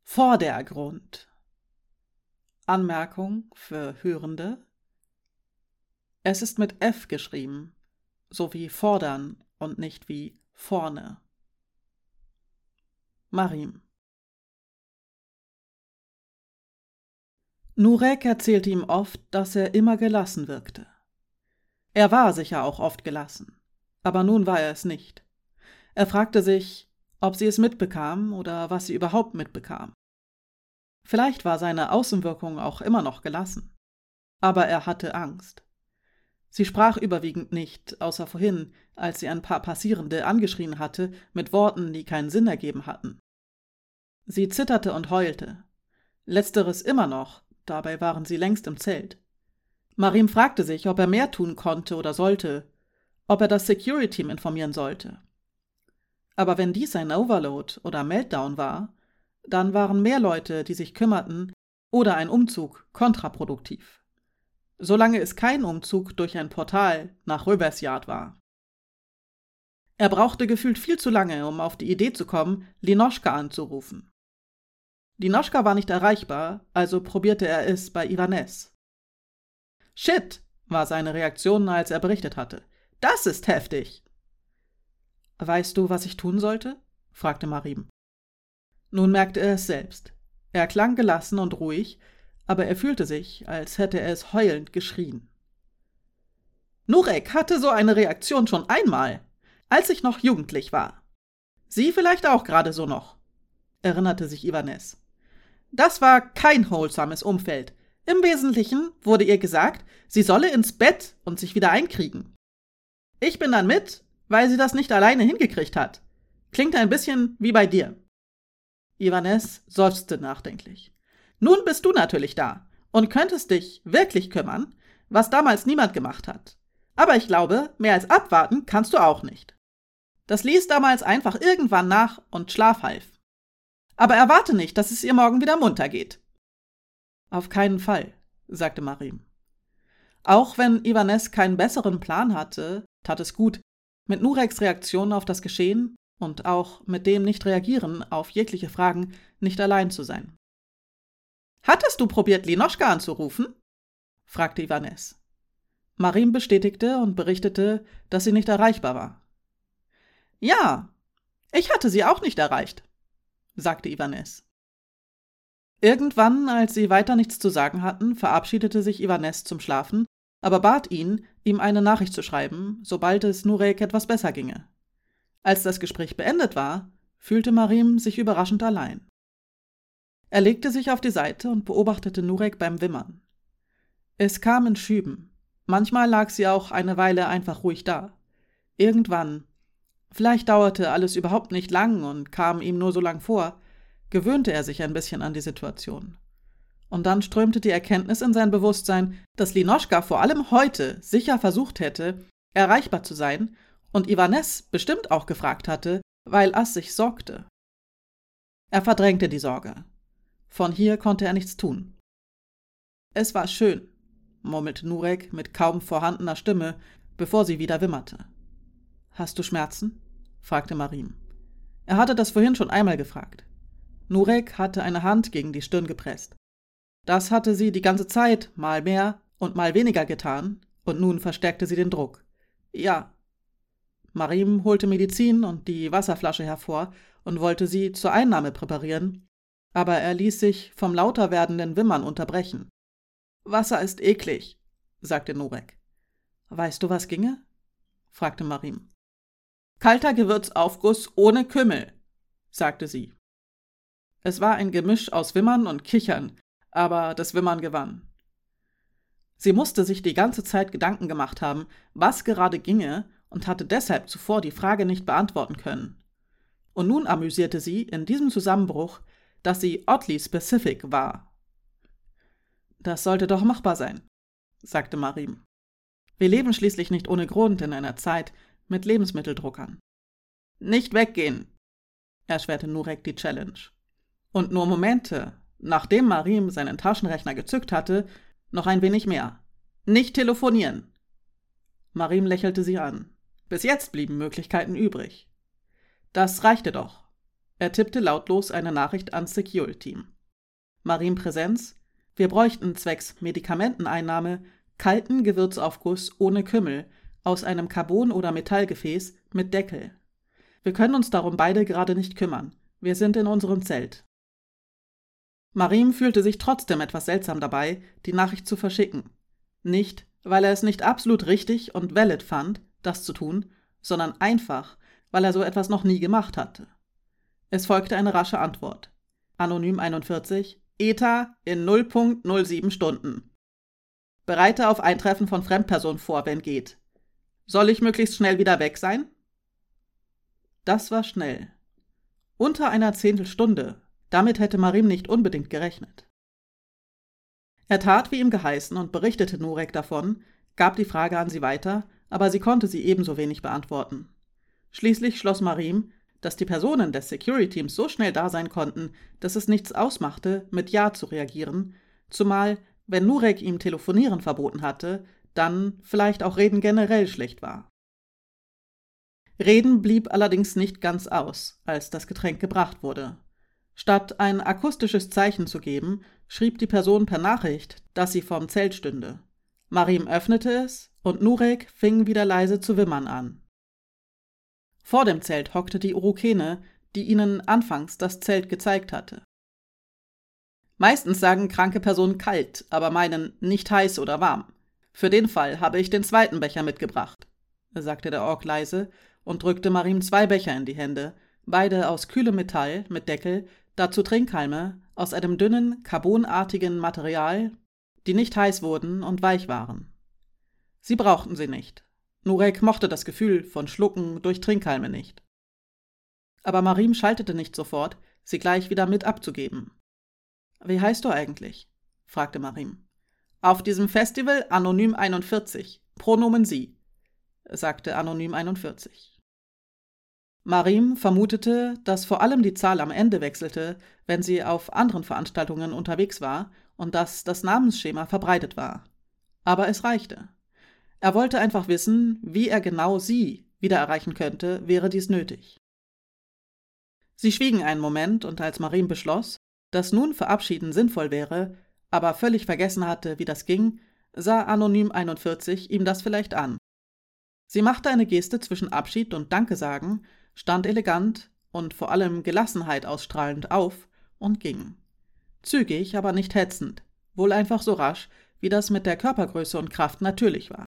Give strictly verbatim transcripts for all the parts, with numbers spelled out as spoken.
Vordergrund. Anmerkung für Hörende: Es ist mit F geschrieben, so wie fordern und nicht wie vorne. Marim. Nurek erzählte ihm oft, dass er immer gelassen wirkte. Er war sicher auch oft gelassen, aber nun war er es nicht. Er fragte sich, ob sie es mitbekam oder was sie überhaupt mitbekam. Vielleicht war seine Außenwirkung auch immer noch gelassen, aber er hatte Angst. Sie sprach überwiegend nicht, außer vorhin, als sie ein paar Passierende angeschrien hatte mit Worten, die keinen Sinn ergeben hatten. Sie zitterte und heulte. Letzteres immer noch, dabei waren sie längst im Zelt. Marim fragte sich, ob er mehr tun konnte oder sollte, ob er das Security-Team informieren sollte. Aber wenn dies ein Overload oder Meltdown war, dann waren mehr Leute, die sich kümmerten, oder ein Umzug kontraproduktiv. Solange es kein Umzug durch ein Portal nach Röbers Yard war. Er brauchte gefühlt viel zu lange, um auf die Idee zu kommen, Linoschka anzurufen. Linoschka war nicht erreichbar, also probierte er es bei Ivanes. »Shit«, war seine Reaktion, als er berichtet hatte. »Das ist heftig!« »Weißt du, was ich tun sollte?« fragte Marim. Nun merkte er es selbst. Er klang gelassen und ruhig, aber er fühlte sich, als hätte er es heulend geschrien. »Nurek hatte so eine Reaktion schon einmal, als ich noch jugendlich war. Sie vielleicht auch gerade so noch«, erinnerte sich Ivanes. »Das war kein wholesomes Umfeld. Im Wesentlichen wurde ihr gesagt, sie solle ins Bett und sich wieder einkriegen. Ich bin dann mit, weil sie das nicht alleine hingekriegt hat. Klingt ein bisschen wie bei dir.« Ivanes seufzte nachdenklich. »Nun bist du natürlich da und könntest dich wirklich kümmern, was damals niemand gemacht hat. Aber ich glaube, mehr als abwarten kannst du auch nicht. Das ließ damals einfach irgendwann nach und Schlaf half. Aber erwarte nicht, dass es ihr morgen wieder munter geht.« »Auf keinen Fall«, sagte Marim. Auch wenn Ivanes keinen besseren Plan hatte, tat es gut, mit Nureks Reaktion auf das Geschehen und auch mit dem Nicht-Reagieren auf jegliche Fragen nicht allein zu sein. »Hattest du probiert, Linoschka anzurufen?« fragte Ivanes. Marim bestätigte und berichtete, dass sie nicht erreichbar war. »Ja, ich hatte sie auch nicht erreicht«, sagte Ivanes. Irgendwann, als sie weiter nichts zu sagen hatten, verabschiedete sich Ivanes zum Schlafen, aber bat ihn, ihm eine Nachricht zu schreiben, sobald es Nurek etwas besser ginge. Als das Gespräch beendet war, fühlte Marim sich überraschend allein. Er legte sich auf die Seite und beobachtete Nurek beim Wimmern. Es kam in Schüben. Manchmal lag sie auch eine Weile einfach ruhig da. Irgendwann, vielleicht dauerte alles überhaupt nicht lang und kam ihm nur so lang vor, gewöhnte er sich ein bisschen an die Situation. Und dann strömte die Erkenntnis in sein Bewusstsein, dass Linoschka vor allem heute sicher versucht hätte, erreichbar zu sein und Ivanes bestimmt auch gefragt hatte, weil Ass sich sorgte. Er verdrängte die Sorge. Von hier konnte er nichts tun. »Es war schön«, murmelte Nurek mit kaum vorhandener Stimme, bevor sie wieder wimmerte. »Hast du Schmerzen?« fragte Marim. Er hatte das vorhin schon einmal gefragt. Nurek hatte eine Hand gegen die Stirn gepresst. Das hatte sie die ganze Zeit mal mehr und mal weniger getan, und nun verstärkte sie den Druck. »Ja.« Marim holte Medizin und die Wasserflasche hervor und wollte sie zur Einnahme präparieren, aber er ließ sich vom lauter werdenden Wimmern unterbrechen. »Wasser ist eklig«, sagte Nurek. »Weißt du, was ginge?« fragte Marim. »Kalter Gewürzaufguss ohne Kümmel«, sagte sie. Es war ein Gemisch aus Wimmern und Kichern, aber das Wimmern gewann. Sie musste sich die ganze Zeit Gedanken gemacht haben, was gerade ginge, und hatte deshalb zuvor die Frage nicht beantworten können. Und nun amüsierte sie in diesem Zusammenbruch, dass sie oddly specific war. »Das sollte doch machbar sein«, sagte Marim. »Wir leben schließlich nicht ohne Grund in einer Zeit mit Lebensmitteldruckern.« »Nicht weggehen«, erschwerte Nurek die Challenge. Und nur Momente, nachdem Marim seinen Taschenrechner gezückt hatte, noch ein wenig mehr. »Nicht telefonieren!« Marim lächelte sie an. Bis jetzt blieben Möglichkeiten übrig. »Das reichte doch«, Er tippte lautlos eine Nachricht ans Security-Team. Marim Präsenz: Wir bräuchten zwecks Medikamenteneinnahme kalten Gewürzaufguss ohne Kümmel aus einem Carbon- oder Metallgefäß mit Deckel. Wir können uns darum beide gerade nicht kümmern. Wir sind in unserem Zelt. Marim fühlte sich trotzdem etwas seltsam dabei, die Nachricht zu verschicken. Nicht, weil er es nicht absolut richtig und valid fand, das zu tun, sondern einfach, weil er so etwas noch nie gemacht hatte. Es folgte eine rasche Antwort. Anonym einundvierzig, ETA in null Punkt null sieben Stunden. Bereite auf Eintreffen von Fremdpersonen vor, wenn geht. Soll ich möglichst schnell wieder weg sein? Das war schnell. Unter einer Zehntelstunde. Damit hätte Marim nicht unbedingt gerechnet. Er tat, wie ihm geheißen, und berichtete Nurek davon, gab die Frage an sie weiter, aber sie konnte sie ebenso wenig beantworten. Schließlich schloss Marim, dass die Personen des Security-Teams so schnell da sein konnten, dass es nichts ausmachte, mit Ja zu reagieren, zumal, wenn Nurek ihm Telefonieren verboten hatte, dann vielleicht auch Reden generell schlecht war. Reden blieb allerdings nicht ganz aus, als das Getränk gebracht wurde. Statt ein akustisches Zeichen zu geben, schrieb die Person per Nachricht, dass sie vorm Zelt stünde. Marim öffnete es und Nurek fing wieder leise zu wimmern an. Vor dem Zelt hockte die Urukene, die ihnen anfangs das Zelt gezeigt hatte. Meistens sagen kranke Personen kalt, aber meinen nicht heiß oder warm. Für den Fall habe ich den zweiten Becher mitgebracht, sagte der Ork leise und drückte Marim zwei Becher in die Hände, beide aus kühlem Metall mit Deckel, dazu Trinkhalme aus einem dünnen, carbonartigen Material, die nicht heiß wurden und weich waren. Sie brauchten sie nicht. Nurek mochte das Gefühl von Schlucken durch Trinkhalme nicht. Aber Marim schaltete nicht sofort, sie gleich wieder mit abzugeben. »Wie heißt du eigentlich?« fragte Marim. »Auf diesem Festival Anonym einundvierzig, Pronomen Sie«, sagte Anonym einundvierzig. Marim vermutete, dass vor allem die Zahl am Ende wechselte, wenn sie auf anderen Veranstaltungen unterwegs war und dass das Namensschema verbreitet war. Aber es reichte. Er wollte einfach wissen, wie er genau sie wieder erreichen könnte, wäre dies nötig. Sie schwiegen einen Moment und als Marim beschloss, dass nun Verabschieden sinnvoll wäre, aber völlig vergessen hatte, wie das ging, sah Anonym einundvierzig ihm das vielleicht an. Sie machte eine Geste zwischen Abschied und Danke sagen, stand elegant und vor allem Gelassenheit ausstrahlend auf und ging. Zügig, aber nicht hetzend, wohl einfach so rasch, wie das mit der Körpergröße und Kraft natürlich war.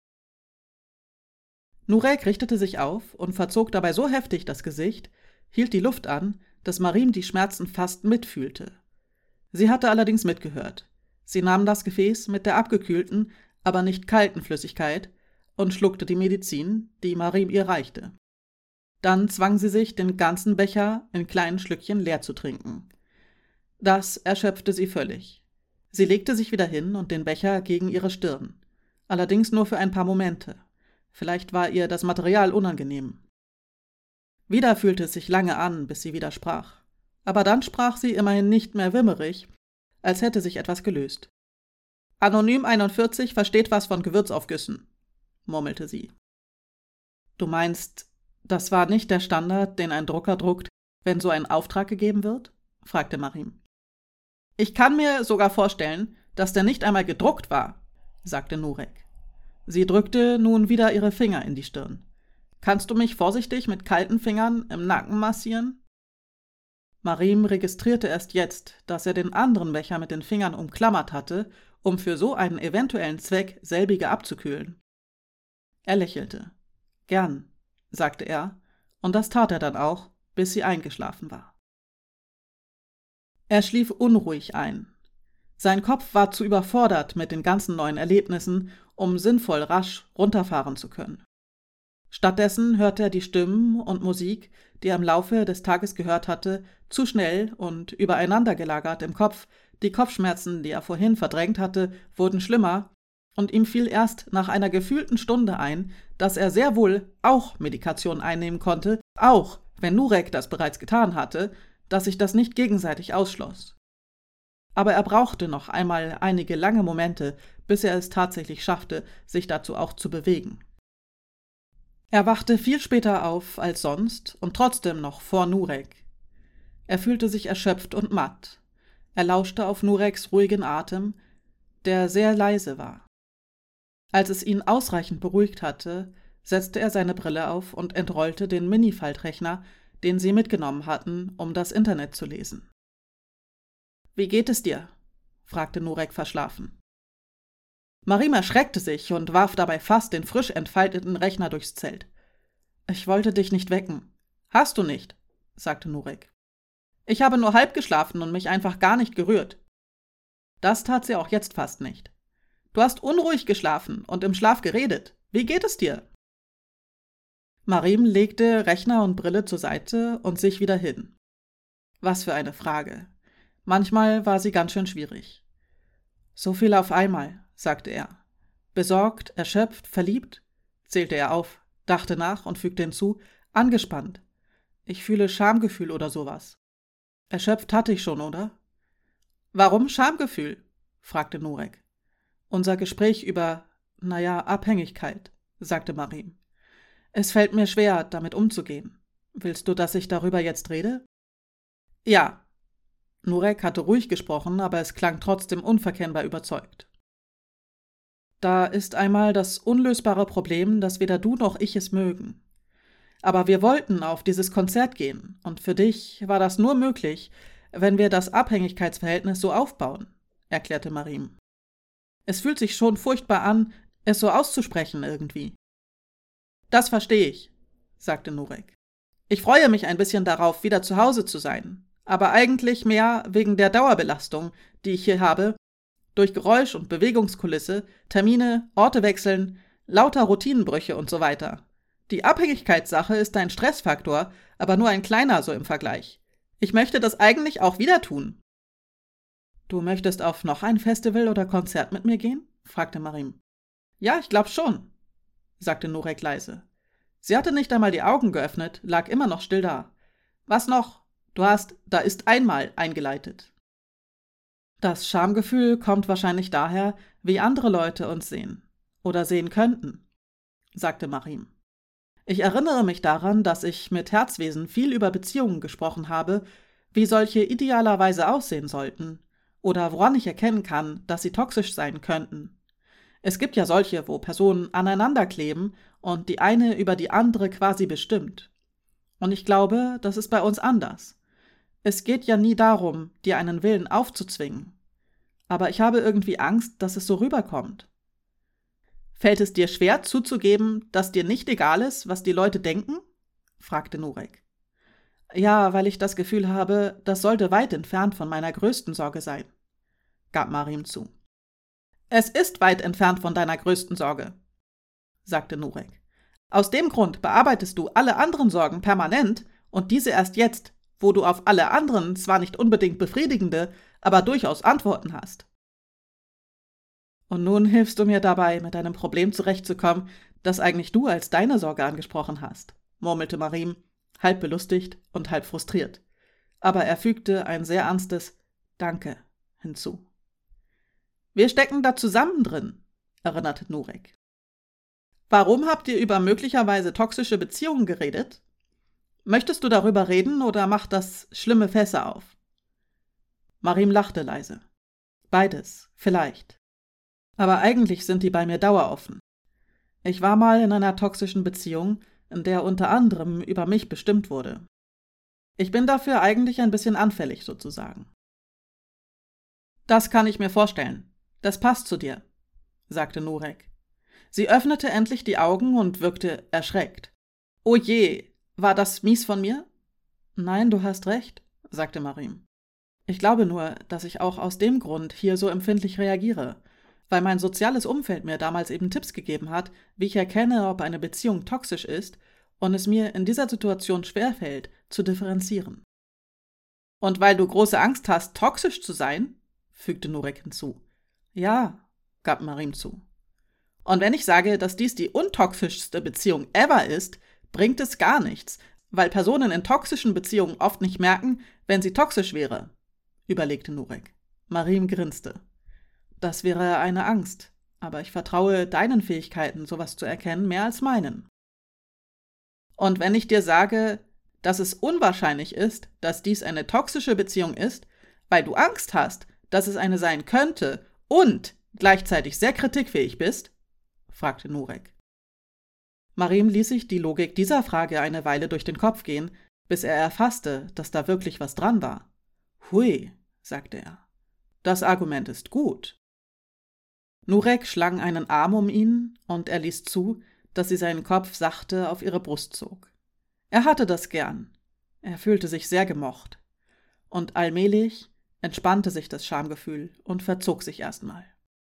Nurek richtete sich auf und verzog dabei so heftig das Gesicht, hielt die Luft an, dass Marim die Schmerzen fast mitfühlte. Sie hatte allerdings mitgehört. Sie nahm das Gefäß mit der abgekühlten, aber nicht kalten Flüssigkeit und schluckte die Medizin, die Marim ihr reichte. Dann zwang sie sich, den ganzen Becher in kleinen Schlückchen leer zu trinken. Das erschöpfte sie völlig. Sie legte sich wieder hin und den Becher gegen ihre Stirn. Allerdings nur für ein paar Momente. Vielleicht war ihr das Material unangenehm. Wieder fühlte es sich lange an, bis sie wieder sprach. Aber dann sprach sie immerhin nicht mehr wimmerig, als hätte sich etwas gelöst. »Anonym einundvierzig versteht was von Gewürzaufgüssen«, murmelte sie. »Du meinst, das war nicht der Standard, den ein Drucker druckt, wenn so ein Auftrag gegeben wird?« fragte Marim. »Ich kann mir sogar vorstellen, dass der nicht einmal gedruckt war«, sagte Nurek. Sie drückte nun wieder ihre Finger in die Stirn. »Kannst du mich vorsichtig mit kalten Fingern im Nacken massieren?« Marim registrierte erst jetzt, dass er den anderen Becher mit den Fingern umklammert hatte, um für so einen eventuellen Zweck selbige abzukühlen. Er lächelte. »Gern«, sagte er, und das tat er dann auch, bis sie eingeschlafen war. Er schlief unruhig ein. Sein Kopf war zu überfordert mit den ganzen neuen Erlebnissen, um sinnvoll rasch runterfahren zu können. Stattdessen hörte er die Stimmen und Musik, die er im Laufe des Tages gehört hatte, zu schnell und übereinander gelagert im Kopf. Die Kopfschmerzen, die er vorhin verdrängt hatte, wurden schlimmer, und ihm fiel erst nach einer gefühlten Stunde ein, dass er sehr wohl auch Medikation einnehmen konnte, auch wenn Nurek das bereits getan hatte, dass sich das nicht gegenseitig ausschloss. Aber er brauchte noch einmal einige lange Momente, bis er es tatsächlich schaffte, sich dazu auch zu bewegen. Er wachte viel später auf als sonst und trotzdem noch vor Nurek. Er fühlte sich erschöpft und matt. Er lauschte auf Nureks ruhigen Atem, der sehr leise war. Als es ihn ausreichend beruhigt hatte, setzte er seine Brille auf und entrollte den Mini-Faltrechner, den sie mitgenommen hatten, um das Internet zu lesen. »Wie geht es dir?« fragte Nurek verschlafen. Marim erschreckte sich und warf dabei fast den frisch entfalteten Rechner durchs Zelt. »Ich wollte dich nicht wecken.« »Hast du nicht«, sagte Nurek. »Ich habe nur halb geschlafen und mich einfach gar nicht gerührt.« Das tat sie auch jetzt fast nicht. »Du hast unruhig geschlafen und im Schlaf geredet. Wie geht es dir?« Marim legte Rechner und Brille zur Seite und sich wieder hin. Was für eine Frage. Manchmal war sie ganz schön schwierig. »So viel auf einmal«, sagte er. »Besorgt, erschöpft, verliebt?« zählte er auf, dachte nach und fügte hinzu, »angespannt. Ich fühle Schamgefühl oder sowas.« »Erschöpft hatte ich schon, oder?« »Warum Schamgefühl?« fragte Nurek. »Unser Gespräch über, naja, Abhängigkeit«, sagte Marim. »Es fällt mir schwer, damit umzugehen. Willst du, dass ich darüber jetzt rede?« »Ja.« Nurek hatte ruhig gesprochen, aber es klang trotzdem unverkennbar überzeugt. »Da ist einmal das unlösbare Problem, dass weder du noch ich es mögen. Aber wir wollten auf dieses Konzert gehen, und für dich war das nur möglich, wenn wir das Abhängigkeitsverhältnis so aufbauen«, erklärte Marim. »Es fühlt sich schon furchtbar an, es so auszusprechen irgendwie.« »Das verstehe ich«, sagte Nurek. »Ich freue mich ein bisschen darauf, wieder zu Hause zu sein, aber eigentlich mehr wegen der Dauerbelastung, die ich hier habe, durch Geräusch- und Bewegungskulisse, Termine, Orte wechseln, lauter Routinenbrüche und so weiter. Die Abhängigkeitssache ist ein Stressfaktor, aber nur ein kleiner so im Vergleich. Ich möchte das eigentlich auch wieder tun.« »Du möchtest auf noch ein Festival oder Konzert mit mir gehen?« fragte Marim. »Ja, ich glaub schon«, sagte Nurek leise. Sie hatte nicht einmal die Augen geöffnet, lag immer noch still da. »Was noch? Du hast, da ist einmal eingeleitet.« »Das Schamgefühl kommt wahrscheinlich daher, wie andere Leute uns sehen. Oder sehen könnten«, sagte Marim. »Ich erinnere mich daran, dass ich mit Herzwesen viel über Beziehungen gesprochen habe, wie solche idealerweise aussehen sollten, oder woran ich erkennen kann, dass sie toxisch sein könnten. Es gibt ja solche, wo Personen aneinander kleben und die eine über die andere quasi bestimmt. Und ich glaube, das ist bei uns anders. Es geht ja nie darum, dir einen Willen aufzuzwingen. Aber ich habe irgendwie Angst, dass es so rüberkommt.« »Fällt es dir schwer zuzugeben, dass dir nicht egal ist, was die Leute denken?« fragte Nurek. »Ja, weil ich das Gefühl habe, das sollte weit entfernt von meiner größten Sorge sein«, gab Marim zu. »Es ist weit entfernt von deiner größten Sorge«, sagte Nurek. »Aus dem Grund bearbeitest du alle anderen Sorgen permanent und diese erst jetzt, wo du auf alle anderen zwar nicht unbedingt befriedigende, aber durchaus Antworten hast.« »Und nun hilfst du mir dabei, mit einem Problem zurechtzukommen, das eigentlich du als deine Sorge angesprochen hast«, murmelte Marim, halb belustigt und halb frustriert. Aber er fügte ein sehr ernstes »Danke« hinzu. »Wir stecken da zusammen drin«, erinnerte Nurek. »Warum habt ihr über möglicherweise toxische Beziehungen geredet? Möchtest du darüber reden oder macht das schlimme Fässer auf?« Marim lachte leise. »Beides, vielleicht. Aber eigentlich sind die bei mir daueroffen. Ich war mal in einer toxischen Beziehung, in der unter anderem über mich bestimmt wurde. Ich bin dafür eigentlich ein bisschen anfällig, sozusagen.« »Das kann ich mir vorstellen. Das passt zu dir«, sagte Nurek. Sie öffnete endlich die Augen und wirkte erschreckt. »Oh je, war das mies von mir?« »Nein, du hast recht«, sagte Marim. »Ich glaube nur, dass ich auch aus dem Grund hier so empfindlich reagiere, weil mein soziales Umfeld mir damals eben Tipps gegeben hat, wie ich erkenne, ob eine Beziehung toxisch ist und es mir in dieser Situation schwerfällt, zu differenzieren.« »Und weil du große Angst hast, toxisch zu sein?«, fügte Nurek hinzu. »Ja«, gab Marim zu. »Und wenn ich sage, dass dies die untoxischste Beziehung ever ist, bringt es gar nichts, weil Personen in toxischen Beziehungen oft nicht merken, wenn sie toxisch wäre«, überlegte Nurek. Marim grinste. »Das wäre eine Angst, aber ich vertraue deinen Fähigkeiten, sowas zu erkennen, mehr als meinen.« »Und wenn ich dir sage, dass es unwahrscheinlich ist, dass dies eine toxische Beziehung ist, weil du Angst hast, dass es eine sein könnte und gleichzeitig sehr kritikfähig bist? Fragte Nurek. Marim ließ sich die Logik dieser Frage eine Weile durch den Kopf gehen, bis er erfasste, dass da wirklich was dran war. Hui, sagte er, das Argument ist gut. Nurek schlang einen Arm um ihn und er ließ zu, dass sie seinen Kopf sachte auf ihre Brust zog. Er hatte das gern. Er fühlte sich sehr gemocht. Und allmählich entspannte sich das Schamgefühl und verzog sich erstmal.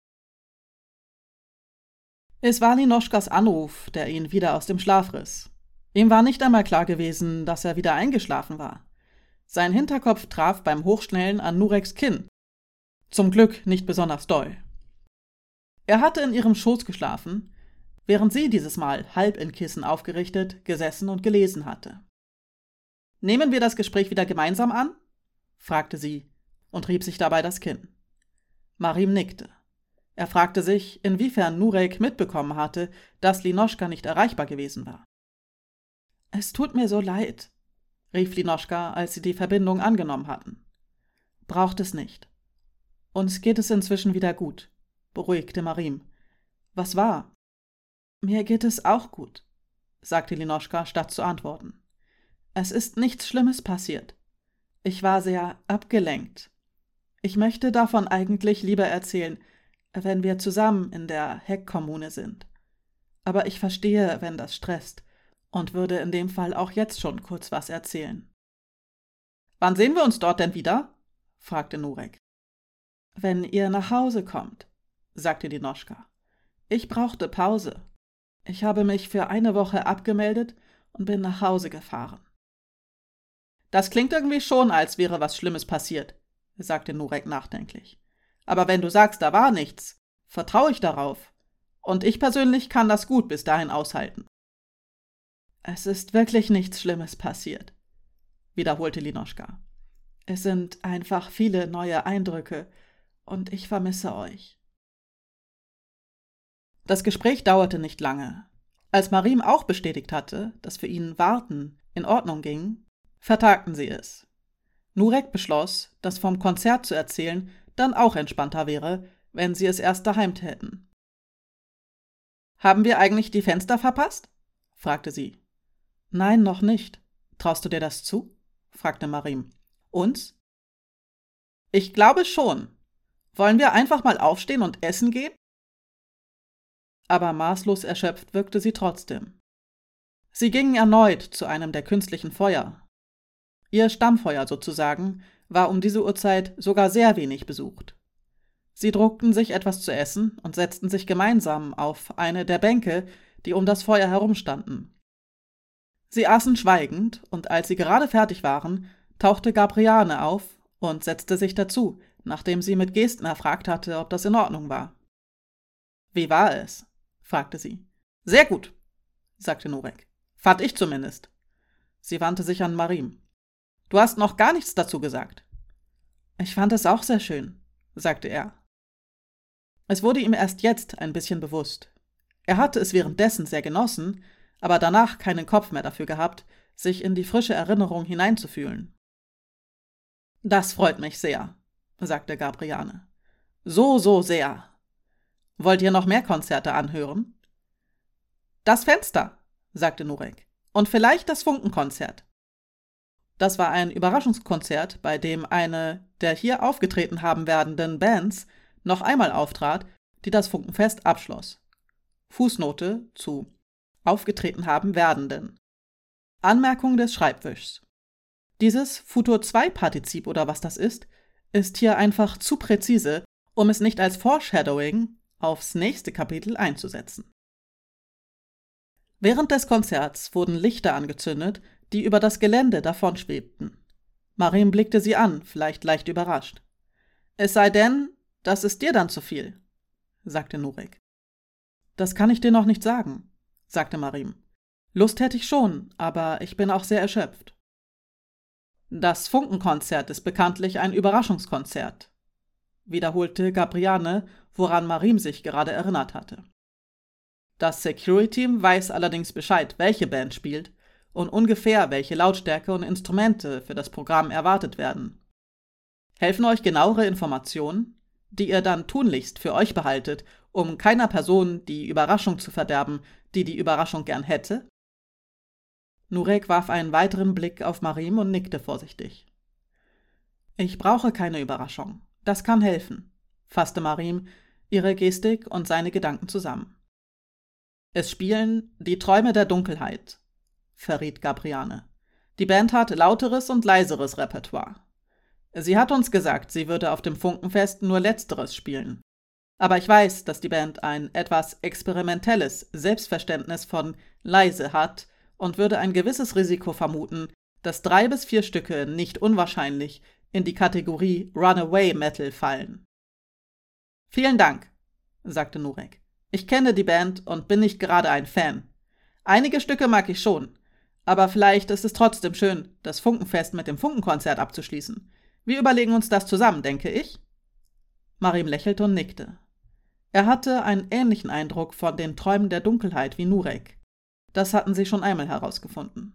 Es war Linoschkas Anruf, der ihn wieder aus dem Schlaf riss. Ihm war nicht einmal klar gewesen, dass er wieder eingeschlafen war. Sein Hinterkopf traf beim Hochschnellen an Nureks Kinn. Zum Glück nicht besonders doll. Er hatte in ihrem Schoß geschlafen, während sie dieses Mal halb in Kissen aufgerichtet gesessen und gelesen hatte. »Nehmen wir das Gespräch wieder gemeinsam an?« fragte sie und rieb sich dabei das Kinn. Marim nickte. Er fragte sich, inwiefern Nurek mitbekommen hatte, dass Linoschka nicht erreichbar gewesen war. »Es tut mir so leid«, rief Linoschka, als sie die Verbindung angenommen hatten. »Braucht es nicht. Uns geht es inzwischen wieder gut«, beruhigte Marim. »Was war?« »Mir geht es auch gut«, sagte Linoschka, statt zu antworten. »Es ist nichts Schlimmes passiert. Ich war sehr abgelenkt. Ich möchte davon eigentlich lieber erzählen, wenn wir zusammen in der Heckkommune sind. Aber ich verstehe, wenn das stresst und würde in dem Fall auch jetzt schon kurz was erzählen.« »Wann sehen wir uns dort denn wieder?« fragte Nurek. »Wenn ihr nach Hause kommt«, sagte Linoschka. »Ich brauchte Pause. Ich habe mich für eine Woche abgemeldet und bin nach Hause gefahren.« »Das klingt irgendwie schon, als wäre was Schlimmes passiert«, sagte Nurek nachdenklich. »Aber wenn du sagst, da war nichts, vertraue ich darauf. Und ich persönlich kann das gut bis dahin aushalten.« »Es ist wirklich nichts Schlimmes passiert«, wiederholte Linoschka. »Es sind einfach viele neue Eindrücke und ich vermisse euch.« Das Gespräch dauerte nicht lange. Als Marim auch bestätigt hatte, dass für ihn Warten in Ordnung ging, vertagten sie es. Nurek beschloss, dass vom Konzert zu erzählen dann auch entspannter wäre, wenn sie es erst daheim täten. »Haben wir eigentlich die Fenster verpasst?« fragte sie. »Nein, noch nicht. Traust du dir das zu?« fragte Marim. »Uns?« »Ich glaube schon. Wollen wir einfach mal aufstehen und essen gehen?« Aber maßlos erschöpft wirkte sie trotzdem. Sie gingen erneut zu einem der künstlichen Feuer. Ihr Stammfeuer sozusagen war um diese Uhrzeit sogar sehr wenig besucht. Sie druckten sich etwas zu essen und setzten sich gemeinsam auf eine der Bänke, die um das Feuer herumstanden. Sie aßen schweigend, und als sie gerade fertig waren, tauchte Gabriane auf und setzte sich dazu, nachdem sie mit Gesten erfragt hatte, ob das in Ordnung war. »Wie war es?« fragte sie. »Sehr gut«, sagte Nurek. »Fand ich zumindest.« Sie wandte sich an Marim. »Du hast noch gar nichts dazu gesagt.« »Ich fand es auch sehr schön«, sagte er. Es wurde ihm erst jetzt ein bisschen bewusst. Er hatte es währenddessen sehr genossen, aber danach keinen Kopf mehr dafür gehabt, sich in die frische Erinnerung hineinzufühlen. »Das freut mich sehr«, sagte Gabriane. »So, so sehr. Wollt ihr noch mehr Konzerte anhören?« »Das Fenster«, sagte Nurek. »Und vielleicht das Funkenkonzert.« Das war ein Überraschungskonzert, bei dem eine der hier aufgetreten haben werdenden Bands noch einmal auftrat, die das Funkenfest abschloss. Fußnote zu aufgetreten haben werdenden. Anmerkung des Schreibwischs. Dieses Futur zwei Partizip oder was das ist, ist hier einfach zu präzise, um es nicht als Foreshadowing aufs nächste Kapitel einzusetzen. Während des Konzerts wurden Lichter angezündet, die über das Gelände davonschwebten. Marim blickte sie an, vielleicht leicht überrascht. »Es sei denn, das ist dir dann zu viel«, sagte Nurek. »Das kann ich dir noch nicht sagen«, sagte Marim. »Lust hätte ich schon, aber ich bin auch sehr erschöpft.« »Das Funkenkonzert ist bekanntlich ein Überraschungskonzert«, wiederholte Gabriane, woran Marim sich gerade erinnert hatte. »Das Security-Team weiß allerdings Bescheid, welche Band spielt, und ungefähr, welche Lautstärke und Instrumente für das Programm erwartet werden. Helfen euch genauere Informationen, die ihr dann tunlichst für euch behaltet, um keiner Person die Überraschung zu verderben, die die Überraschung gern hätte? Nurek warf einen weiteren Blick auf Marim und nickte vorsichtig. »Ich brauche keine Überraschung. Das kann helfen«, fasste Marim ihre Gestik und seine Gedanken zusammen. »Es spielen die Träume der Dunkelheit«, verriet Gabriane. »Die Band hat lauteres und leiseres Repertoire. Sie hat uns gesagt, sie würde auf dem Funkenfest nur Letzteres spielen. Aber ich weiß, dass die Band ein etwas experimentelles Selbstverständnis von leise hat und würde ein gewisses Risiko vermuten, dass drei bis vier Stücke nicht unwahrscheinlich in die Kategorie Runaway Metal fallen.« »Vielen Dank«, sagte Nurek. »Ich kenne die Band und bin nicht gerade ein Fan. Einige Stücke mag ich schon, aber vielleicht ist es trotzdem schön, das Funkenfest mit dem Funkenkonzert abzuschließen. Wir überlegen uns das zusammen, denke ich.« Marim lächelte und nickte. Er hatte einen ähnlichen Eindruck von den Träumen der Dunkelheit wie Nurek. Das hatten sie schon einmal herausgefunden.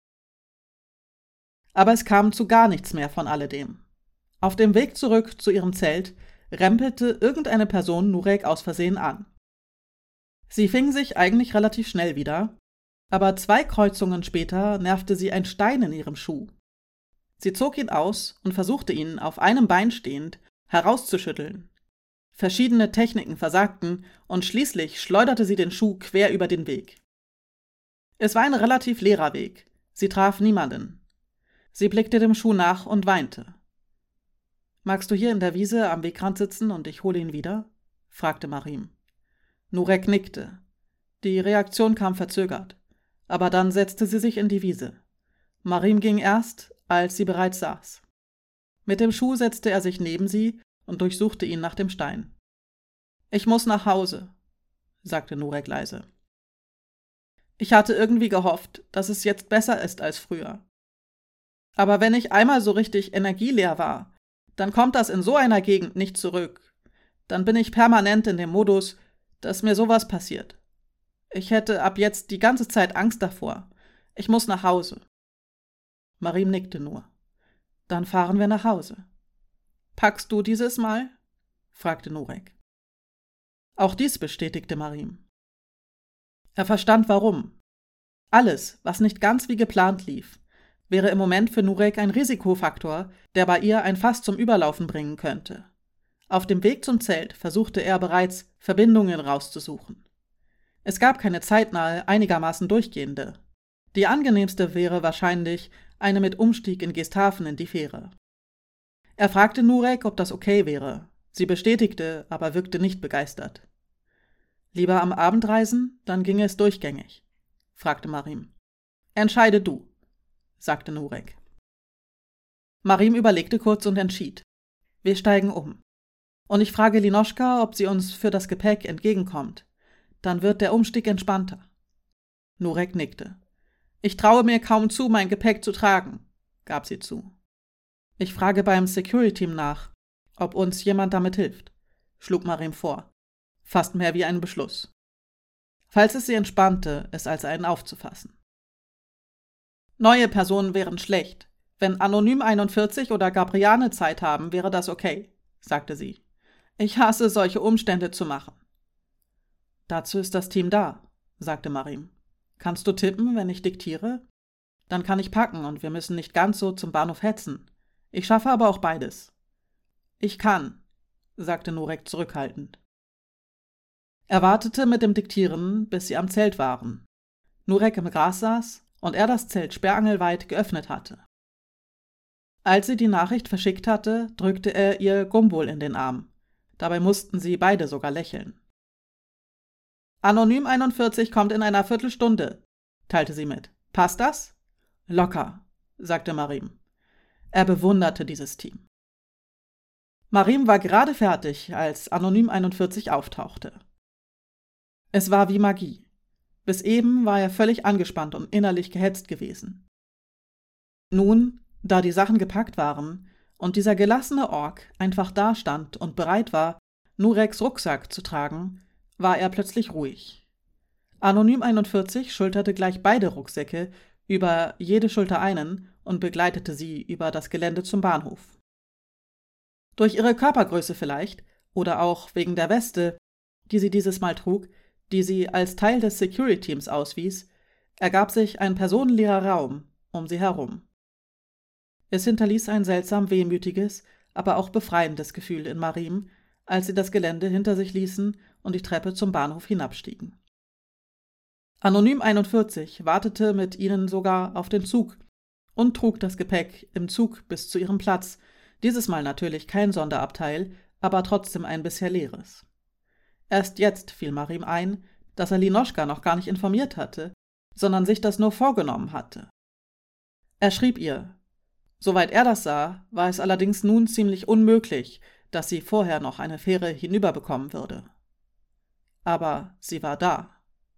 Aber es kam zu gar nichts mehr von alledem. Auf dem Weg zurück zu ihrem Zelt rempelte irgendeine Person Nurek aus Versehen an. Sie fing sich eigentlich relativ schnell wieder, aber zwei Kreuzungen später nervte sie ein Stein in ihrem Schuh. Sie zog ihn aus und versuchte ihn, auf einem Bein stehend, herauszuschütteln. Verschiedene Techniken versagten und schließlich schleuderte sie den Schuh quer über den Weg. Es war ein relativ leerer Weg. Sie traf niemanden. Sie blickte dem Schuh nach und weinte. »Magst du hier in der Wiese am Wegrand sitzen und ich hole ihn wieder?« fragte Marim. Nurek nickte. Die Reaktion kam verzögert, aber dann setzte sie sich in die Wiese. Marim ging erst, als sie bereits saß. Mit dem Schuh setzte er sich neben sie und durchsuchte ihn nach dem Stein. »Ich muss nach Hause«, sagte Nurek leise. »Ich hatte irgendwie gehofft, dass es jetzt besser ist als früher. Aber wenn ich einmal so richtig energieleer war, dann kommt das in so einer Gegend nicht zurück. Dann bin ich permanent in dem Modus, dass mir sowas passiert. Ich hätte ab jetzt die ganze Zeit Angst davor. Ich muss nach Hause.« Marim nickte nur. »Dann fahren wir nach Hause.« »Packst du dieses Mal?« fragte Nurek. Auch dies bestätigte Marim. Er verstand warum. Alles, was nicht ganz wie geplant lief, wäre im Moment für Nurek ein Risikofaktor, der bei ihr ein Fass zum Überlaufen bringen könnte. Auf dem Weg zum Zelt versuchte er bereits, Verbindungen rauszusuchen. Es gab keine zeitnahe, einigermaßen durchgehende. Die angenehmste wäre wahrscheinlich eine mit Umstieg in Geesthafen in die Fähre. Er fragte Nurek, ob das okay wäre. Sie bestätigte, aber wirkte nicht begeistert. »Lieber am Abend reisen, dann ginge es durchgängig«, fragte Marim. »Entscheide du«, sagte Nurek. Marim überlegte kurz und entschied. »Wir steigen um. Und ich frage Linoschka, ob sie uns für das Gepäck entgegenkommt. Dann wird der Umstieg entspannter.« Nurek nickte. »Ich traue mir kaum zu, mein Gepäck zu tragen«, gab sie zu. »Ich frage beim Security-Team nach, ob uns jemand damit hilft«, schlug Marim vor. Fast mehr wie ein Beschluss. Falls es sie entspannte, es als einen aufzufassen. »Neue Personen wären schlecht. Wenn Anonym einundvierzig oder Gabriane Zeit haben, wäre das okay«, sagte sie. »Ich hasse, solche Umstände zu machen.« »Dazu ist das Team da«, sagte Marim. »Kannst du tippen, wenn ich diktiere? Dann kann ich packen und wir müssen nicht ganz so zum Bahnhof hetzen. Ich schaffe aber auch beides.« »Ich kann«, sagte Nurek zurückhaltend. Er wartete mit dem Diktieren, bis sie am Zelt waren. Nurek im Gras saß und er das Zelt sperrangelweit geöffnet hatte. Als sie die Nachricht verschickt hatte, drückte er ihr Gumbul in den Arm. Dabei mussten sie beide sogar lächeln. »Anonym einundvierzig kommt in einer Viertelstunde«, teilte sie mit. »Passt das?« »Locker«, sagte Marim. Er bewunderte dieses Team. Marim war gerade fertig, als Anonym einundvierzig auftauchte. Es war wie Magie. Bis eben war er völlig angespannt und innerlich gehetzt gewesen. Nun, da die Sachen gepackt waren und dieser gelassene Ork einfach dastand und bereit war, Nureks Rucksack zu tragen, war er plötzlich ruhig. Anonym einundvierzig schulterte gleich beide Rucksäcke über jede Schulter einen und begleitete sie über das Gelände zum Bahnhof. Durch ihre Körpergröße vielleicht, oder auch wegen der Weste, die sie dieses Mal trug, die sie als Teil des Security-Teams auswies, ergab sich ein personenleerer Raum um sie herum. Es hinterließ ein seltsam wehmütiges, aber auch befreiendes Gefühl in Marim, als sie das Gelände hinter sich ließen und die Treppe zum Bahnhof hinabstiegen. Anonym einundvierzig wartete mit ihnen sogar auf den Zug und trug das Gepäck im Zug bis zu ihrem Platz, dieses Mal natürlich kein Sonderabteil, aber trotzdem ein bisher leeres. Erst jetzt fiel Marim ein, dass er Linoschka noch gar nicht informiert hatte, sondern sich das nur vorgenommen hatte. Er schrieb ihr. Soweit er das sah, war es allerdings nun ziemlich unmöglich, dass sie vorher noch eine Fähre hinüberbekommen würde. Aber sie war da.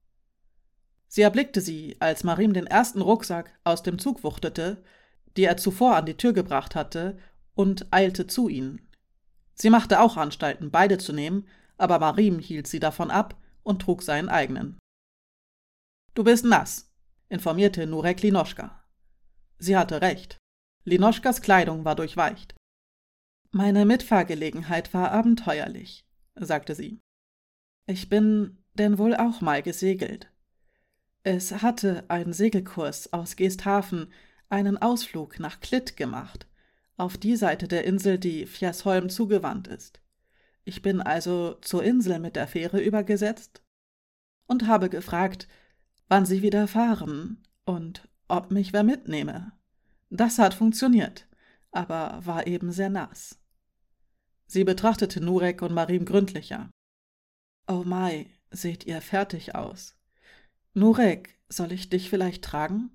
Sie erblickte sie, als Marim den ersten Rucksack aus dem Zug wuchtete, die er zuvor an die Tür gebracht hatte, und eilte zu ihnen. Sie machte auch Anstalten, beide zu nehmen, aber Marim hielt sie davon ab und trug seinen eigenen. »Du bist nass«, informierte Nurek Linoschka. Sie hatte recht. Linoschkas Kleidung war durchweicht. »Meine Mitfahrgelegenheit war abenteuerlich«, sagte sie. »Ich bin denn wohl auch mal gesegelt. Es hatte ein Segelkurs aus Geesthafen einen Ausflug nach Klitt gemacht, auf die Seite der Insel, die Fjersholm zugewandt ist. Ich bin also zur Insel mit der Fähre übergesetzt und habe gefragt, wann sie wieder fahren und ob mich wer mitnehme. Das hat funktioniert, aber war eben sehr nass.« Sie betrachtete Nurek und Marim gründlicher. »Oh Mai, seht ihr fertig aus. Nurek, soll ich dich vielleicht tragen?«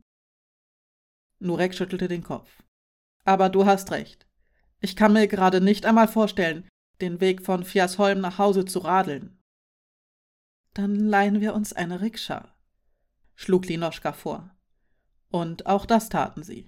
Nurek schüttelte den Kopf. »Aber du hast recht. Ich kann mir gerade nicht einmal vorstellen, den Weg von Fjersholm nach Hause zu radeln.« »Dann leihen wir uns eine Rikscha«, schlug Linoschka vor. Und auch das taten sie.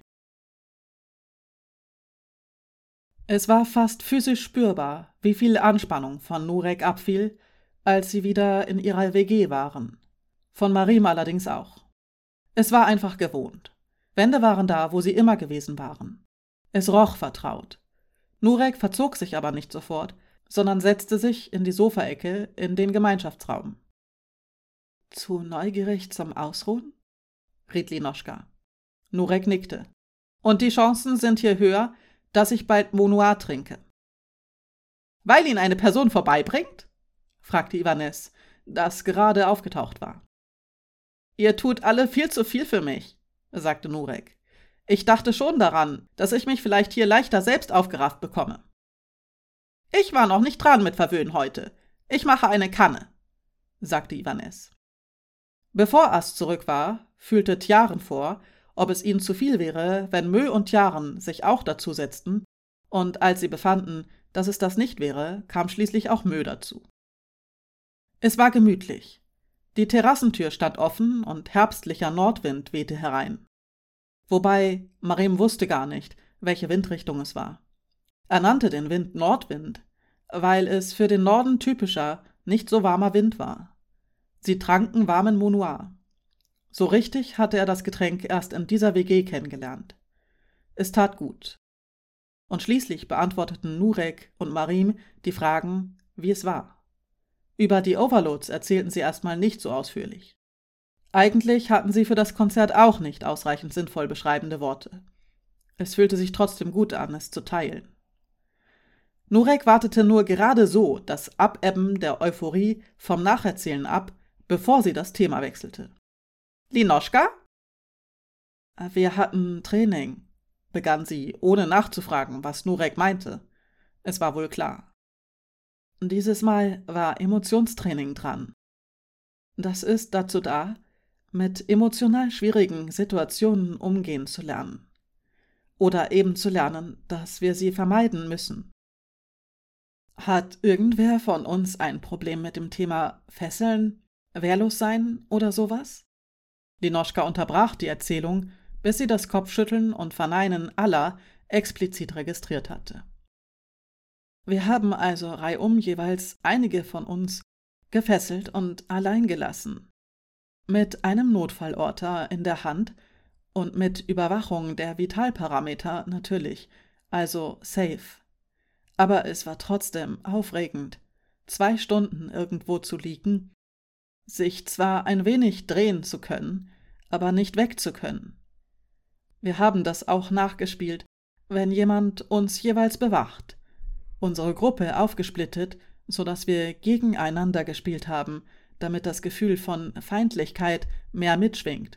Es war fast physisch spürbar, wie viel Anspannung von Nurek abfiel, als sie wieder in ihrer W G waren. Von Marim allerdings auch. Es war einfach gewohnt. Wände waren da, wo sie immer gewesen waren. Es roch vertraut. Nurek verzog sich aber nicht sofort, sondern setzte sich in die Sofaecke in den Gemeinschaftsraum. »Zu neugierig zum Ausruhen?« riet Linoschka. Nurek nickte. »Und die Chancen sind hier höher, dass ich bald Monoir trinke.« »Weil ihn eine Person vorbeibringt?« fragte Ivanes, das gerade aufgetaucht war. »Ihr tut alle viel zu viel für mich«, sagte Nurek. »Ich dachte schon daran, dass ich mich vielleicht hier leichter selbst aufgerafft bekomme.« »Ich war noch nicht dran mit Verwöhnen heute. Ich mache eine Kanne«, sagte Ivanes. Bevor Ast zurück war, fühlte Tjaren vor, ob es ihnen zu viel wäre, wenn Mö und Tjaren sich auch dazu setzten, und als sie befanden, dass es das nicht wäre, kam schließlich auch Mö dazu. Es war gemütlich. Die Terrassentür stand offen und herbstlicher Nordwind wehte herein. Wobei Marim wusste gar nicht, welche Windrichtung es war. Er nannte den Wind Nordwind, weil es für den Norden typischer, nicht so warmer Wind war. Sie tranken warmen Monoir. So richtig hatte er das Getränk erst in dieser W G kennengelernt. Es tat gut. Und schließlich beantworteten Nurek und Marim die Fragen, wie es war. Über die Overloads erzählten sie erstmal nicht so ausführlich. Eigentlich hatten sie für das Konzert auch nicht ausreichend sinnvoll beschreibende Worte. Es fühlte sich trotzdem gut an, es zu teilen. Nurek wartete nur gerade so das Abebben der Euphorie vom Nacherzählen ab, bevor sie das Thema wechselte. »Linoschka?« »Wir hatten Training«, begann sie, ohne nachzufragen, was Nurek meinte. Es war wohl klar. »Dieses Mal war Emotionstraining dran. Das ist dazu da, mit emotional schwierigen Situationen umgehen zu lernen. Oder eben zu lernen, dass wir sie vermeiden müssen. Hat irgendwer von uns ein Problem mit dem Thema Fesseln, wehrlos sein oder sowas?« Linoschka unterbrach die Erzählung, bis sie das Kopfschütteln und Verneinen aller explizit registriert hatte. »Wir haben also reihum jeweils einige von uns gefesselt und allein gelassen, mit einem Notfallorter in der Hand Und mit Überwachung der Vitalparameter natürlich, also safe. Aber es war trotzdem aufregend, zwei Stunden irgendwo zu liegen, sich zwar ein wenig drehen zu können, aber nicht weg zu können. Wir haben das auch nachgespielt, wenn jemand uns jeweils bewacht, unsere Gruppe aufgesplittet, so dass wir gegeneinander gespielt haben, damit das Gefühl von Feindlichkeit mehr mitschwingt.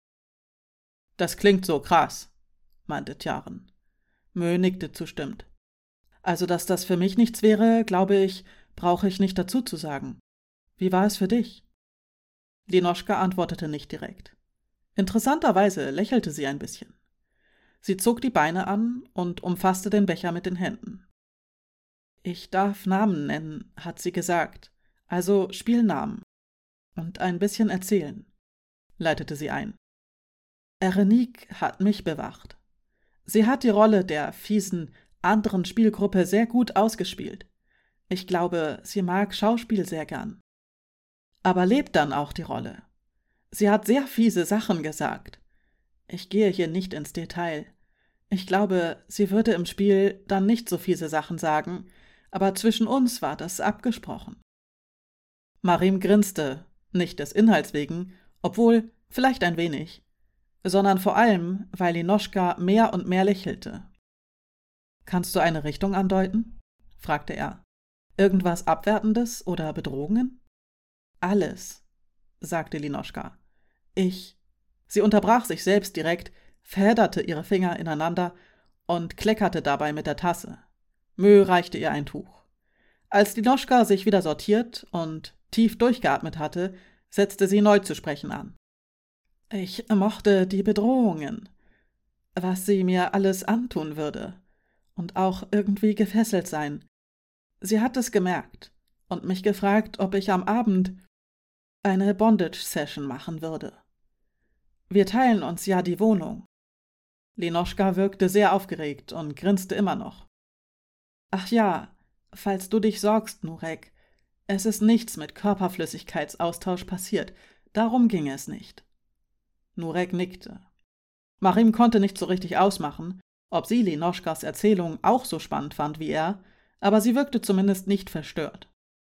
Das klingt so krass, meinte Tjaren. Mö nickte zustimmend. Also, dass das für mich nichts wäre, glaube ich, brauche ich nicht dazu zu sagen. Wie war es für dich? Linoschka antwortete nicht direkt. Interessanterweise lächelte sie ein bisschen. Sie zog die Beine an und umfasste den Becher mit den Händen. Ich darf Namen nennen, hat sie gesagt, also Spielnamen. Und ein bisschen erzählen, leitete sie ein. Erenique hat mich bewacht. Sie hat die Rolle der fiesen, anderen Spielgruppe sehr gut ausgespielt. Ich glaube, sie mag Schauspiel sehr gern. Aber lebt dann auch die Rolle. Sie hat sehr fiese Sachen gesagt. Ich gehe hier nicht ins Detail. Ich glaube, sie würde im Spiel dann nicht so fiese Sachen sagen, aber zwischen uns war das abgesprochen. Marim grinste, nicht des Inhalts wegen, obwohl vielleicht ein wenig, sondern vor allem, weil Linoschka mehr und mehr lächelte. »Kannst du eine Richtung andeuten?« fragte er. »Irgendwas Abwertendes oder Bedrohungen?« »Alles«, sagte Linoschka. »Ich...« Sie unterbrach sich selbst direkt, verhedderte ihre Finger ineinander und kleckerte dabei mit der Tasse. Mö reichte ihr ein Tuch. Als Linoschka sich wieder sortiert und tief durchgeatmet hatte, setzte sie neu zu sprechen an. »Ich mochte die Bedrohungen, was sie mir alles antun würde und auch irgendwie gefesselt sein. Sie hat es gemerkt und mich gefragt, ob ich am Abend eine Bondage-Session machen würde. Wir teilen uns ja die Wohnung.« Linoschka wirkte sehr aufgeregt und grinste immer noch. »Ach ja, falls du dich sorgst, Nurek, es ist nichts mit Körperflüssigkeitsaustausch passiert, darum ging es nicht.« Nurek nickte. Marim konnte nicht so richtig ausmachen, ob sie Linoschkas Erzählung auch so spannend fand wie er, aber sie wirkte zumindest nicht verstört.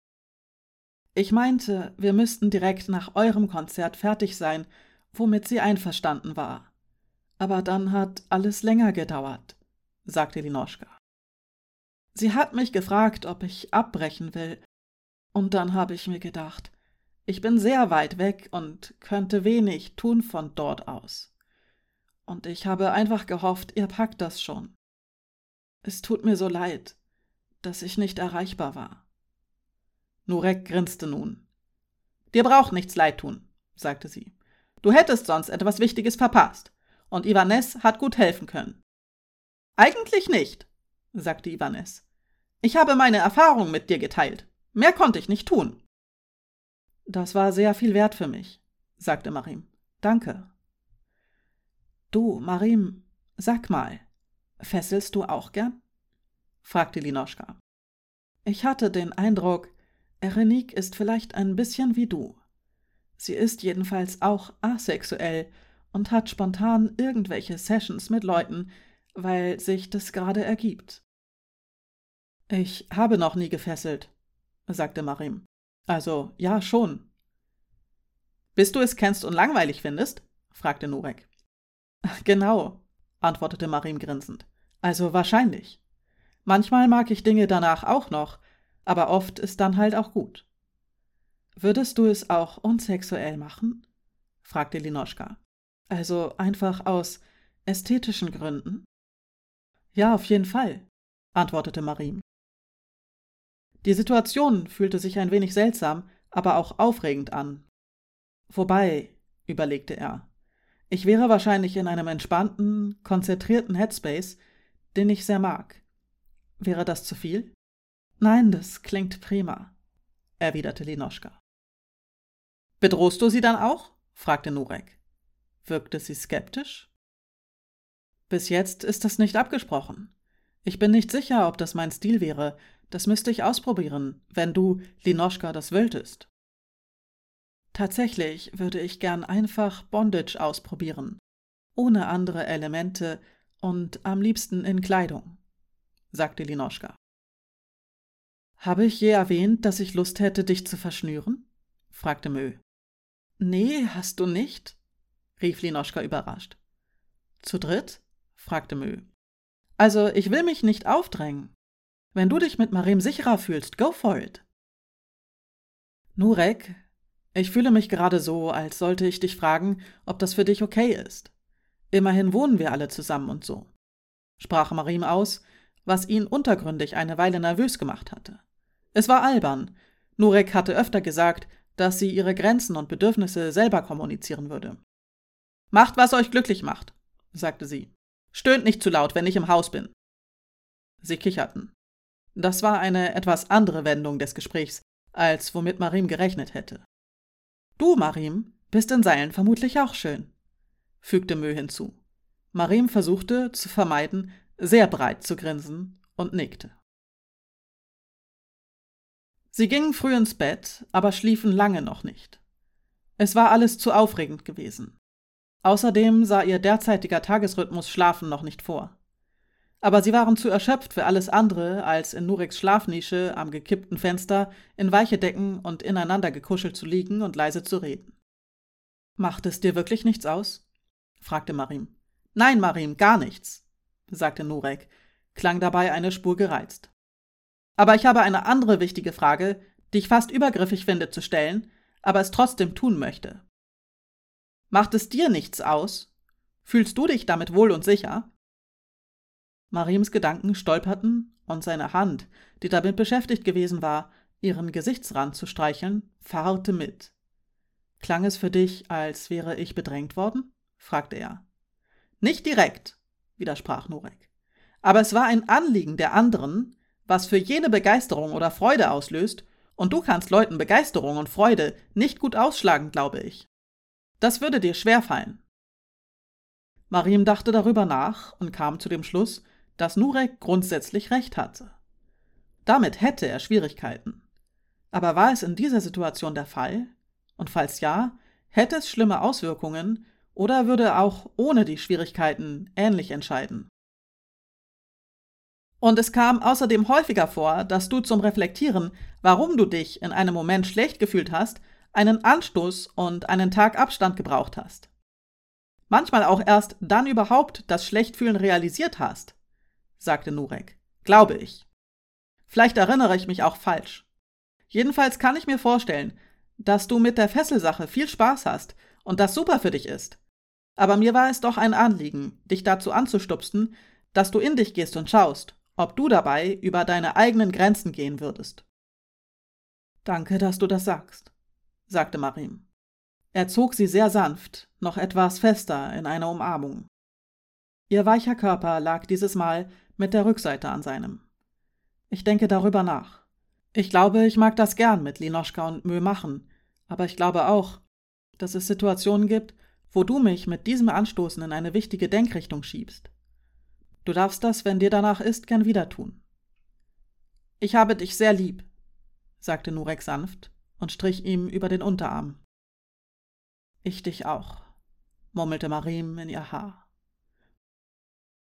»Ich meinte, wir müssten direkt nach eurem Konzert fertig sein, womit sie einverstanden war. Aber dann hat alles länger gedauert«, sagte Linoschka. »Sie hat mich gefragt, ob ich abbrechen will, und dann habe ich mir gedacht, ich bin sehr weit weg und könnte wenig tun von dort aus. Und ich habe einfach gehofft, ihr packt das schon. Es tut mir so leid, dass ich nicht erreichbar war.« Nurek grinste nun. »Dir braucht nichts leid tun«, sagte sie. »Du hättest sonst etwas Wichtiges verpasst, und Ivanes hat gut helfen können.« »Eigentlich nicht«, sagte Ivanes. »Ich habe meine Erfahrung mit dir geteilt. Mehr konnte ich nicht tun.« »Das war sehr viel wert für mich«, sagte Marim. »Danke.« »Du, Marim, sag mal, fesselst du auch gern?« fragte Linoschka. »Ich hatte den Eindruck, Erenique ist vielleicht ein bisschen wie du. Sie ist jedenfalls auch asexuell und hat spontan irgendwelche Sessions mit Leuten, weil sich das gerade ergibt.« »Ich habe noch nie gefesselt«, sagte Marim. »Also, ja, schon.« »Bis du es kennst und langweilig findest?« fragte Nurek. »Genau«, antwortete Marim grinsend. »Also wahrscheinlich. Manchmal mag ich Dinge danach auch noch, aber oft ist dann halt auch gut.« »Würdest du es auch unsexuell machen?« fragte Linoschka. »Also einfach aus ästhetischen Gründen?« »Ja, auf jeden Fall«, antwortete Marim. Die Situation fühlte sich ein wenig seltsam, aber auch aufregend an. »Wobei«, überlegte er, »ich wäre wahrscheinlich in einem entspannten, konzentrierten Headspace, den ich sehr mag. Wäre das zu viel?« »Nein, das klingt prima«, erwiderte Linoschka. »Bedrohst du sie dann auch?« fragte Nurek. Wirkte sie skeptisch? »Bis jetzt ist das nicht abgesprochen. Ich bin nicht sicher, ob das mein Stil wäre. Das müsste ich ausprobieren, wenn du, Linoschka, das wolltest.« »Tatsächlich würde ich gern einfach Bondage ausprobieren«, ohne andere Elemente und am liebsten in Kleidung, sagte Linoschka. »Habe ich je erwähnt, dass ich Lust hätte, dich zu verschnüren?« fragte Mö. »Nee, hast du nicht?« rief Linoschka überrascht. »Zu dritt?« fragte Mö. »Also, ich will mich nicht aufdrängen. Wenn du dich mit Marim sicherer fühlst, go for it.« »Nurek, ich fühle mich gerade so, als sollte ich dich fragen, ob das für dich okay ist. Immerhin wohnen wir alle zusammen und so«, sprach Marim aus, was ihn untergründig eine Weile nervös gemacht hatte. Es war albern. Nurek hatte öfter gesagt, dass sie ihre Grenzen und Bedürfnisse selber kommunizieren würde. »Macht, was euch glücklich macht«, sagte sie. »Stöhnt nicht zu laut, wenn ich im Haus bin.« Sie kicherten. Das war eine etwas andere Wendung des Gesprächs, als womit Marim gerechnet hätte. »Du, Marim, bist in Seilen vermutlich auch schön«, fügte Mö hinzu. Marim versuchte, zu vermeiden, sehr breit zu grinsen und nickte. Sie gingen früh ins Bett, aber schliefen lange noch nicht. Es war alles zu aufregend gewesen. Außerdem sah ihr derzeitiger Tagesrhythmus Schlafen noch nicht vor. Aber sie waren zu erschöpft für alles andere, als in Nureks Schlafnische am gekippten Fenster in weiche Decken und ineinander gekuschelt zu liegen und leise zu reden. »Macht es dir wirklich nichts aus?« fragte Marim. »Nein, Marim, gar nichts«, sagte Nurek, klang dabei eine Spur gereizt. »Aber ich habe eine andere wichtige Frage, die ich fast übergriffig finde zu stellen, aber es trotzdem tun möchte. Macht es dir nichts aus? Fühlst du dich damit wohl und sicher?« Marims Gedanken stolperten und seine Hand, die damit beschäftigt gewesen war, ihren Gesichtsrand zu streicheln, verharrte mit. »Klang es für dich, als wäre ich bedrängt worden?« fragte er. »Nicht direkt«, widersprach Nurek. »Aber es war ein Anliegen der anderen, was für jene Begeisterung oder Freude auslöst, und du kannst Leuten Begeisterung und Freude nicht gut ausschlagen, glaube ich. Das würde dir schwerfallen.« Marim dachte darüber nach und kam zu dem Schluss, dass Nurek grundsätzlich recht hatte. Damit hätte er Schwierigkeiten. Aber war es in dieser Situation der Fall? Und falls ja, hätte es schlimme Auswirkungen oder würde er auch ohne die Schwierigkeiten ähnlich entscheiden? Und es kam außerdem häufiger vor, dass du zum Reflektieren, warum du dich in einem Moment schlecht gefühlt hast, einen Anstoß und einen Tag Abstand gebraucht hast. Manchmal auch erst dann überhaupt das Schlechtfühlen realisiert hast, sagte Nurek. Glaube ich. Vielleicht erinnere ich mich auch falsch. Jedenfalls kann ich mir vorstellen, dass du mit der Fesselsache viel Spaß hast und das super für dich ist. Aber mir war es doch ein Anliegen, dich dazu anzustupsen, dass du in dich gehst und schaust, ob du dabei über deine eigenen Grenzen gehen würdest. »Danke, dass du das sagst«, sagte Marim. Er zog sie sehr sanft, noch etwas fester in eine Umarmung. Ihr weicher Körper lag dieses Mal mit der Rückseite an seinem. »Ich denke darüber nach. Ich glaube, ich mag das gern mit Linoschka und Mö machen, aber ich glaube auch, dass es Situationen gibt, wo du mich mit diesem Anstoßen in eine wichtige Denkrichtung schiebst. Du darfst das, wenn dir danach ist, gern wieder tun.« »Ich habe dich sehr lieb«, sagte Nurek sanft und strich ihm über den Unterarm. »Ich dich auch«, murmelte Marim in ihr Haar.